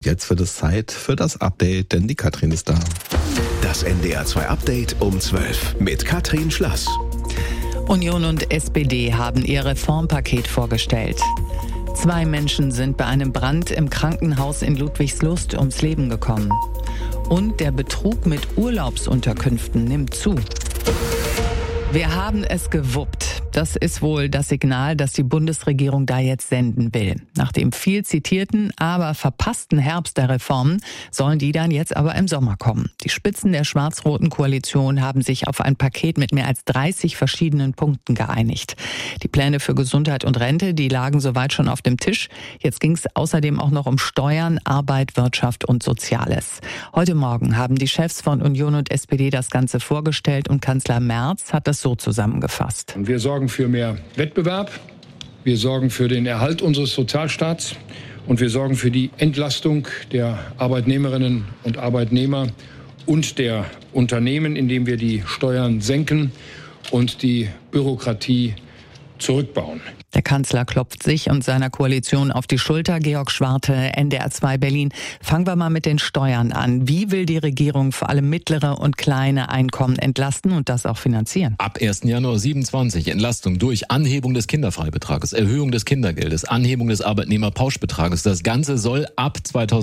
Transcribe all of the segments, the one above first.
Jetzt wird es Zeit für das Update, denn die Katrin ist da. Das NDR 2 Update um 12 mit Katrin Schlass. Union und SPD haben ihr Reformpaket vorgestellt. 2 Menschen sind bei einem Brand im Krankenhaus in Ludwigslust ums Leben gekommen. Und der Betrug mit Urlaubsunterkünften nimmt zu. Wir haben es gewuppt. Das ist wohl das Signal, das die Bundesregierung da jetzt senden will. Nach dem viel zitierten, aber verpassten Herbst der Reformen sollen die dann jetzt aber im Sommer kommen. Die Spitzen der schwarz-roten Koalition haben sich auf ein Paket mit mehr als 30 verschiedenen Punkten geeinigt. Die Pläne für Gesundheit und Rente, die lagen soweit schon auf dem Tisch. Jetzt ging es außerdem auch noch um Steuern, Arbeit, Wirtschaft und Soziales. Heute Morgen haben die Chefs von Union und SPD das Ganze vorgestellt und Kanzler Merz hat das so zusammengefasst. Und wir sorgen für mehr Wettbewerb, wir sorgen für den Erhalt unseres Sozialstaats und wir sorgen für die Entlastung der Arbeitnehmerinnen und Arbeitnehmer und der Unternehmen, indem wir die Steuern senken und die Bürokratie zurückbauen. Der Kanzler klopft sich und seiner Koalition auf die Schulter. Georg Schwarte, NDR 2 Berlin. Fangen wir mal mit den Steuern an. Wie will die Regierung vor allem mittlere und kleine Einkommen entlasten und das auch finanzieren? Ab 1. Januar 27 Entlastung durch Anhebung des Kinderfreibetrages, Erhöhung des Kindergeldes, Anhebung des Arbeitnehmerpauschbetrages. Das Ganze soll ab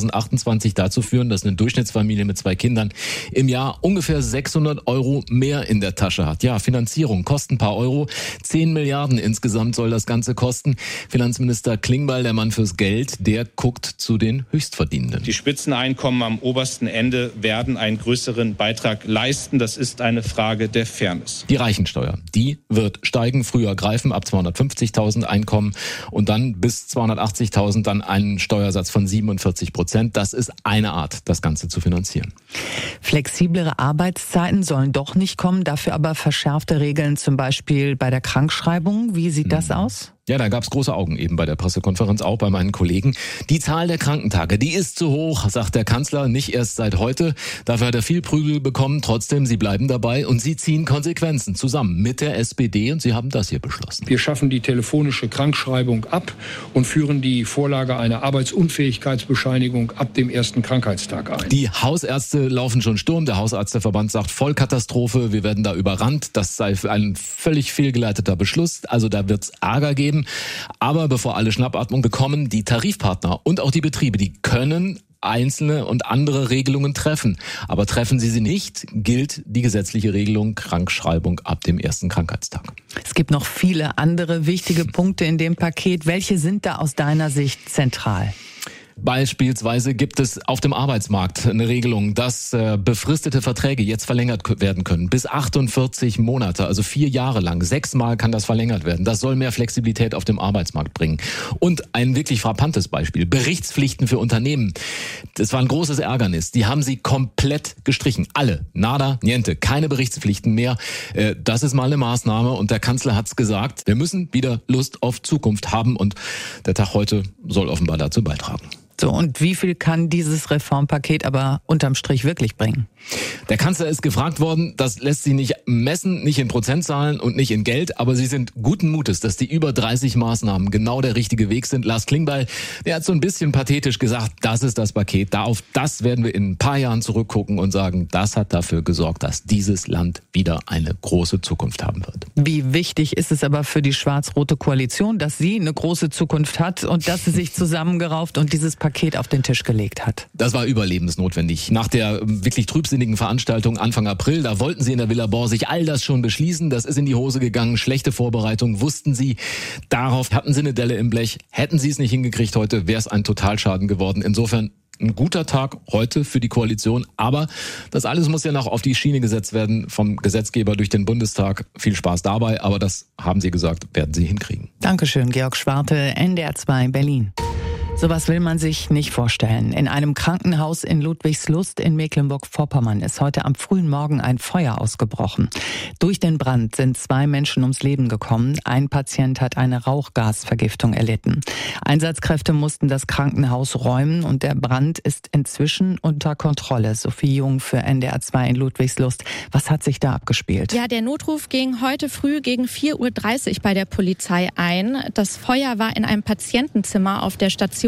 2028 dazu führen, dass eine Durchschnittsfamilie mit 2 Kindern im Jahr ungefähr 600 € mehr in der Tasche hat. Ja, Finanzierung kostet ein paar Euro. 10 Milliarden insgesamt soll das Ganze kosten. Finanzminister Klingbeil, der Mann fürs Geld, der guckt zu den Höchstverdienenden. Die Spitzeneinkommen am obersten Ende werden einen größeren Beitrag leisten. Das ist eine Frage der Fairness. Die Reichensteuer, die wird steigen, früher greifen, ab 250.000 Einkommen und dann bis 280.000 dann einen Steuersatz von 47%. Das ist eine Art, das Ganze zu finanzieren. Flexiblere Arbeitszeiten sollen doch nicht kommen, dafür aber verschärfte Regeln, zum Beispiel bei der Krankschreibung. Wie sieht das aus? Ja, da gab's große Augen eben bei der Pressekonferenz, auch bei meinen Kollegen. Die Zahl der Krankentage, die ist zu hoch, sagt der Kanzler, nicht erst seit heute. Dafür hat er viel Prügel bekommen. Trotzdem, sie bleiben dabei und sie ziehen Konsequenzen zusammen mit der SPD und sie haben das hier beschlossen. Wir schaffen die telefonische Krankschreibung ab und führen die Vorlage einer Arbeitsunfähigkeitsbescheinigung ab dem ersten Krankheitstag ein. Die Hausärzte laufen schon Sturm. Der Hausärzteverband sagt Vollkatastrophe, wir werden da überrannt. Das sei ein völlig fehlgeleiteter Beschluss. Also da wird's Ärger geben. Aber bevor alle Schnappatmung bekommen, die Tarifpartner und auch die Betriebe, die können einzelne und andere Regelungen treffen. Aber treffen sie nicht, gilt die gesetzliche Regelung Krankschreibung ab dem ersten Krankheitstag. Es gibt noch viele andere wichtige Punkte in dem Paket. Welche sind da aus deiner Sicht zentral? Beispielsweise gibt es auf dem Arbeitsmarkt eine Regelung, dass befristete Verträge jetzt verlängert werden können. Bis 48 Monate, also 4 Jahre lang. 6-mal kann das verlängert werden. Das soll mehr Flexibilität auf dem Arbeitsmarkt bringen. Und ein wirklich frappantes Beispiel. Berichtspflichten für Unternehmen. Das war ein großes Ärgernis. Die haben sie komplett gestrichen. Alle. Nada, niente. Keine Berichtspflichten mehr. Das ist mal eine Maßnahme. Und der Kanzler hat's gesagt. Wir müssen wieder Lust auf Zukunft haben. Und der Tag heute soll offenbar dazu beitragen. So, und wie viel kann dieses Reformpaket aber unterm Strich wirklich bringen? Der Kanzler ist gefragt worden, das lässt sie nicht messen, nicht in Prozentzahlen und nicht in Geld, aber sie sind guten Mutes, dass die über 30 Maßnahmen genau der richtige Weg sind. Lars Klingbeil, der hat so ein bisschen pathetisch gesagt, das ist das Paket, auf das werden wir in ein paar Jahren zurückgucken und sagen, das hat dafür gesorgt, dass dieses Land wieder eine große Zukunft haben wird. Wie wichtig ist es aber für die schwarz-rote Koalition, dass sie eine große Zukunft hat und dass sie sich zusammengerauft und dieses Paket auf den Tisch gelegt hat? Das war überlebensnotwendig. Nach der wirklich trübsinnigen Veranstaltung Anfang April, da wollten sie in der Villa Borsig all das schon beschließen. Das ist in die Hose gegangen. Schlechte Vorbereitung, wussten sie. Darauf hatten sie eine Delle im Blech. Hätten sie es nicht hingekriegt heute, wäre es ein Totalschaden geworden. Insofern ein guter Tag heute für die Koalition. Aber das alles muss ja noch auf die Schiene gesetzt werden vom Gesetzgeber durch den Bundestag. Viel Spaß dabei, aber das haben sie gesagt, werden sie hinkriegen. Dankeschön, Georg Schwarte, NDR 2 Berlin. Sowas will man sich nicht vorstellen. In einem Krankenhaus in Ludwigslust in Mecklenburg-Vorpommern ist heute am frühen Morgen ein Feuer ausgebrochen. Durch den Brand sind 2 Menschen ums Leben gekommen. Ein Patient hat eine Rauchgasvergiftung erlitten. Einsatzkräfte mussten das Krankenhaus räumen und der Brand ist inzwischen unter Kontrolle. Sophie Jung für NDR 2 in Ludwigslust. Was hat sich da abgespielt? Ja, der Notruf ging heute früh gegen 4:30 Uhr bei der Polizei ein. Das Feuer war in einem Patientenzimmer auf der Station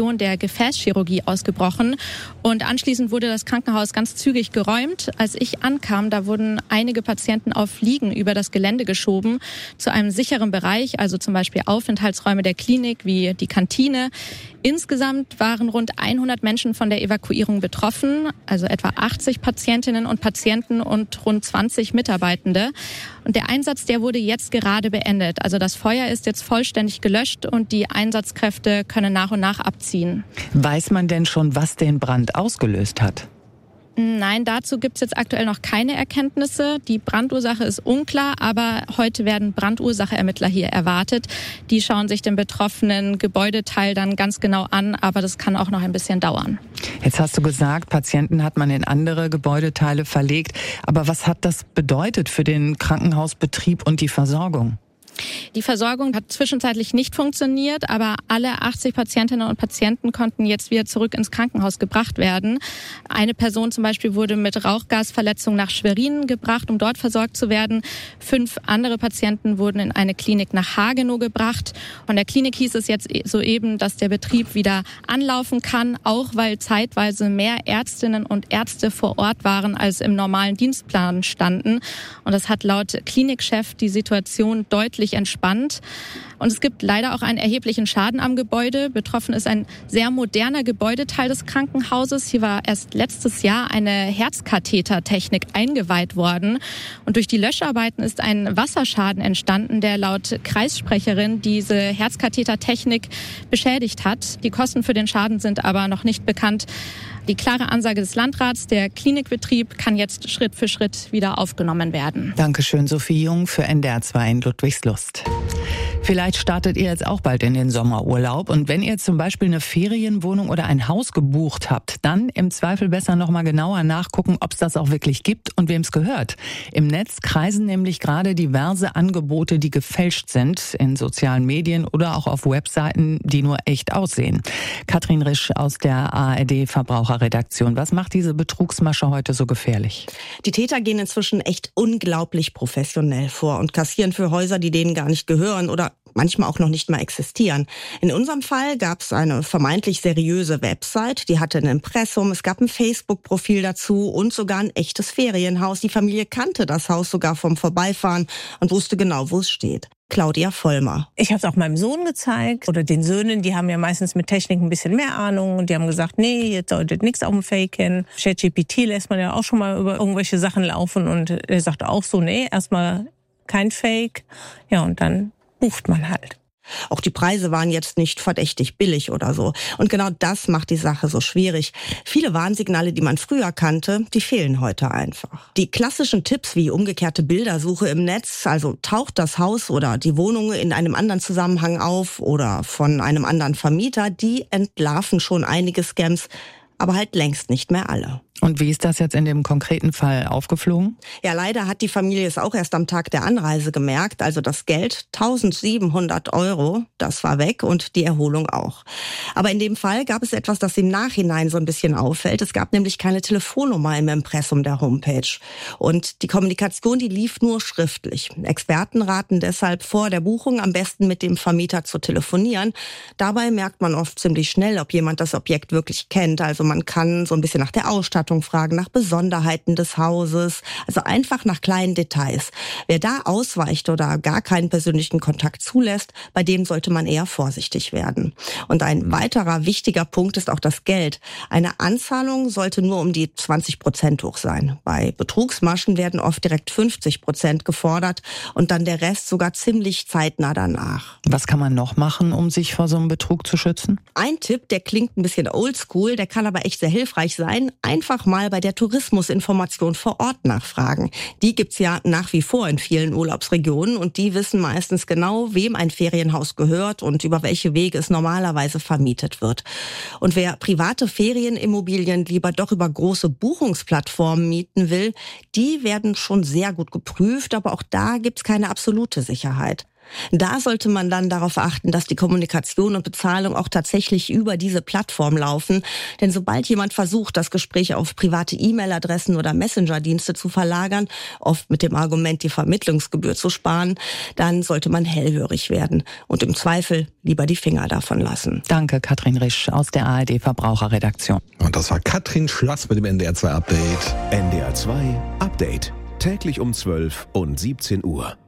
Infektion der Gefäßchirurgie ausgebrochen. Und anschließend wurde das Krankenhaus ganz zügig geräumt. Als ich ankam, da wurden einige Patienten auf Liegen über das Gelände geschoben zu einem sicheren Bereich, also zum Beispiel Aufenthaltsräume der Klinik wie die Kantine. Insgesamt waren rund 100 Menschen von der Evakuierung betroffen, also etwa 80 Patientinnen und Patienten und rund 20 Mitarbeitende. Und der Einsatz, der wurde jetzt gerade beendet. Also das Feuer ist jetzt vollständig gelöscht und die Einsatzkräfte können nach und nach abziehen. Weiß man denn schon, was den Brand ausgelöst hat? Nein, dazu gibt es jetzt aktuell noch keine Erkenntnisse. Die Brandursache ist unklar, aber heute werden Brandursacheermittler hier erwartet. Die schauen sich den betroffenen Gebäudeteil dann ganz genau an, aber das kann auch noch ein bisschen dauern. Jetzt hast du gesagt, Patienten hat man in andere Gebäudeteile verlegt. Aber was hat das bedeutet für den Krankenhausbetrieb und die Versorgung? Die Versorgung hat zwischenzeitlich nicht funktioniert, aber alle 80 Patientinnen und Patienten konnten jetzt wieder zurück ins Krankenhaus gebracht werden. Eine Person zum Beispiel wurde mit Rauchgasverletzung nach Schwerin gebracht, um dort versorgt zu werden. 5 andere Patienten wurden in eine Klinik nach Hagenow gebracht. Von der Klinik hieß es jetzt soeben, dass der Betrieb wieder anlaufen kann, auch weil zeitweise mehr Ärztinnen und Ärzte vor Ort waren, als im normalen Dienstplan standen. Und das hat laut Klinikchef die Situation deutlich entspannt. Und es gibt leider auch einen erheblichen Schaden am Gebäude. Betroffen ist ein sehr moderner Gebäudeteil des Krankenhauses. Hier war erst letztes Jahr eine Herzkathetertechnik eingeweiht worden. Und durch die Löscharbeiten ist ein Wasserschaden entstanden, der laut Kreissprecherin diese Herzkathetertechnik beschädigt hat. Die Kosten für den Schaden sind aber noch nicht bekannt. Die klare Ansage des Landrats, der Klinikbetrieb kann jetzt Schritt für Schritt wieder aufgenommen werden. Dankeschön, Sophie Jung für NDR 2 in Ludwigslust. Vielleicht startet ihr jetzt auch bald in den Sommerurlaub. Und wenn ihr zum Beispiel eine Ferienwohnung oder ein Haus gebucht habt, dann im Zweifel besser nochmal genauer nachgucken, ob es das auch wirklich gibt und wem es gehört. Im Netz kreisen nämlich gerade diverse Angebote, die gefälscht sind, in sozialen Medien oder auch auf Webseiten, die nur echt aussehen. Katrin Risch aus der ARD Verbraucherredaktion. Was macht diese Betrugsmasche heute so gefährlich? Die Täter gehen inzwischen echt unglaublich professionell vor und kassieren für Häuser, die denen gar nicht gehören oder manchmal auch noch nicht mal existieren. In unserem Fall gab es eine vermeintlich seriöse Website, die hatte ein Impressum, es gab ein Facebook-Profil dazu und sogar ein echtes Ferienhaus. Die Familie kannte das Haus sogar vom Vorbeifahren und wusste genau, wo es steht. Claudia Vollmer. Ich habe es auch meinem Sohn gezeigt oder den Söhnen, die haben ja meistens mit Technik ein bisschen mehr Ahnung und die haben gesagt, nee, jetzt solltet nichts auf dem Fake hin. ChatGPT lässt man ja auch schon mal über irgendwelche Sachen laufen und er sagte auch so, nee, erstmal kein Fake. Ja, und dann bucht man halt. Auch die Preise waren jetzt nicht verdächtig billig oder so. Und genau das macht die Sache so schwierig. Viele Warnsignale, die man früher kannte, die fehlen heute einfach. Die klassischen Tipps wie umgekehrte Bildersuche im Netz, also taucht das Haus oder die Wohnung in einem anderen Zusammenhang auf oder von einem anderen Vermieter, die entlarven schon einige Scams, aber halt längst nicht mehr alle. Und wie ist das jetzt in dem konkreten Fall aufgeflogen? Ja, leider hat die Familie es auch erst am Tag der Anreise gemerkt. Also das Geld, 1.700 €, das war weg und die Erholung auch. Aber in dem Fall gab es etwas, das im Nachhinein so ein bisschen auffällt. Es gab nämlich keine Telefonnummer im Impressum der Homepage. Und die Kommunikation, die lief nur schriftlich. Experten raten deshalb vor der Buchung am besten mit dem Vermieter zu telefonieren. Dabei merkt man oft ziemlich schnell, ob jemand das Objekt wirklich kennt. Also man kann so ein bisschen nach der Ausstattung fragen, nach Besonderheiten des Hauses, also einfach nach kleinen Details. Wer da ausweicht oder gar keinen persönlichen Kontakt zulässt, bei dem sollte man eher vorsichtig werden. Und ein weiterer wichtiger Punkt ist auch das Geld. Eine Anzahlung sollte nur um die 20% hoch sein. Bei Betrugsmaschen werden oft direkt 50% gefordert und dann der Rest sogar ziemlich zeitnah danach. Was kann man noch machen, um sich vor so einem Betrug zu schützen? Ein Tipp, der klingt ein bisschen oldschool, der kann aber echt sehr hilfreich sein. Einfach mal bei der Tourismusinformation vor Ort nachfragen. Die gibt's ja nach wie vor in vielen Urlaubsregionen und die wissen meistens genau, wem ein Ferienhaus gehört und über welche Wege es normalerweise vermietet wird. Und wer private Ferienimmobilien lieber doch über große Buchungsplattformen mieten will, die werden schon sehr gut geprüft, aber auch da gibt's keine absolute Sicherheit. Da sollte man dann darauf achten, dass die Kommunikation und Bezahlung auch tatsächlich über diese Plattform laufen. Denn sobald jemand versucht, das Gespräch auf private E-Mail-Adressen oder Messenger-Dienste zu verlagern, oft mit dem Argument, die Vermittlungsgebühr zu sparen, dann sollte man hellhörig werden und im Zweifel lieber die Finger davon lassen. Danke, Katrin Risch aus der ARD Verbraucherredaktion. Und das war Katrin Schlass mit dem NDR 2 Update. NDR 2 Update. Täglich um 12 und 17 Uhr.